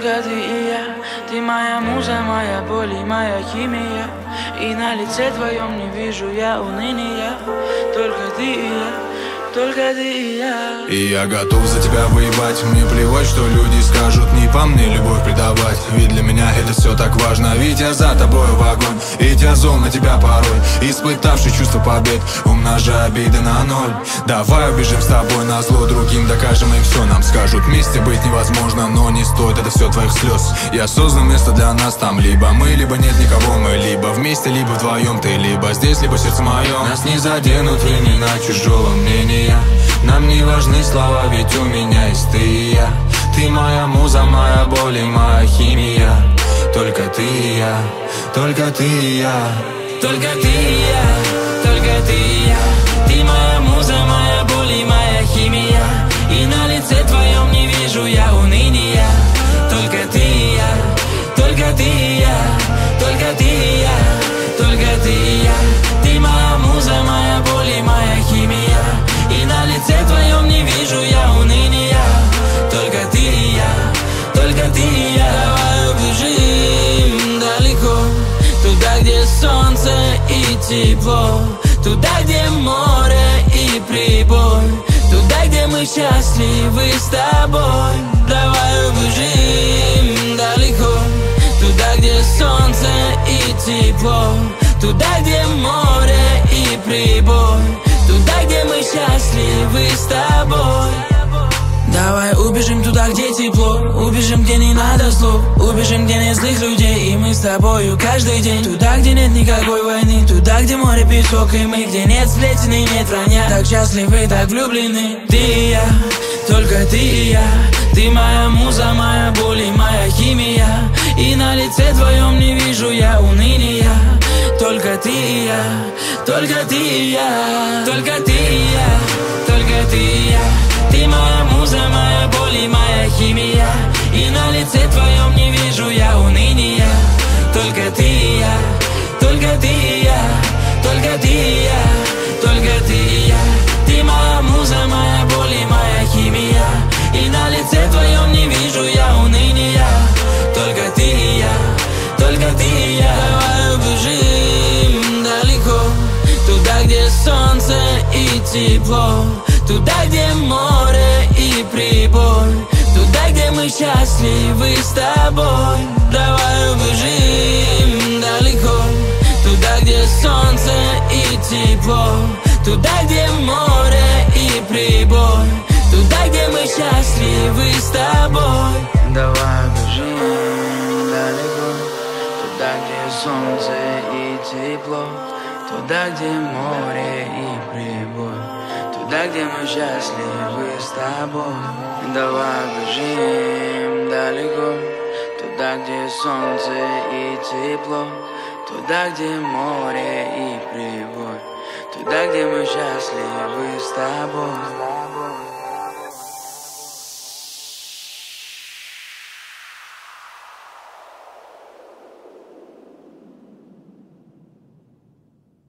только ты и я. Ты моя муза, моя боль и моя химия. И на лице твоем не вижу я уныния. Только ты и я, только ты и я. И я готов за тебя воевать. Мне плевать, что люди скажут, не по мне любовь предавать. Ведь для меня это все так важно. Ведь я за тобой в огонь, ведь я зол на тебя порой, испытавший чувство побед, умножая обиды на ноль. Давай убежим с тобой на зло другим, докажем им все. Нам скажут, вместе быть невозможно, но не стоит это все твоих слез. Я создал место для нас там, либо мы, либо нет никого. Мы либо вместе, либо вдвоем. Ты либо здесь, либо сердце мое. Нас не заденут времена чужого мнения. Нам не важны слова, ведь у меня есть ты и я. Ты моя муза, моя боль и моя химия. Только ты и я, только ты и я. Только ты и я, только ты и я. Ты моя муза, моя боль и моя химия. И на лице твоем не вижу я уныния. Только ты и я, только ты и я. Только ты и я, только ты и я. Ты моя муза, моя боль и моя химия. И на лице твоем не вижу я уныния. Только ты и я, только ты и я. Давай убежим далеко, туда, где солнце и тепло, туда, где море и прибой, туда, где мы счастливы с тобой. Давай убежим далеко, туда, где солнце и тепло, туда, где море и прибой, туда, где мы счастливы с тобой. Давай убежим туда, где тепло, убежим, где не надо слов, убежим, где нет злых людей, и мы с тобою каждый день. Туда, где нет никакой войны, туда, где море, песок и мы, где нет сплетен и нет вранья. Так счастливы, так влюблены. Ты и я, только ты и я. Ты моя муза, моя боль и моя химия. И на лице твоем не вижу я уныния. Только ты и я, только ты и я. Только ты и я, только ты и я. Ты моя муза, моя боль и моя химия. И на лице твоем не вижу я уныния. Только ты и я, только ты и я. Только ты и я, только ты и я. Ты моя муза, моя боль и моя химия. И на лице твоем не вижу я уныния. Только ты и я, только ты и я. Давай убежим далеко, туда, где солнце и тепло, туда, где море и прибой, туда, где мы счастливы с тобой. Давай убежим далеко, туда, где солнце и тепло, туда, где море и прибой, туда, где мы счастливы с тобой. Давай убежим далеко, туда, где солнце и тепло, туда, где море и прибой, туда, где мы счастливы с тобой. Давай бежим далеко, туда, где солнце и тепло, туда, где море и прибой, туда, где мы счастливы с тобой.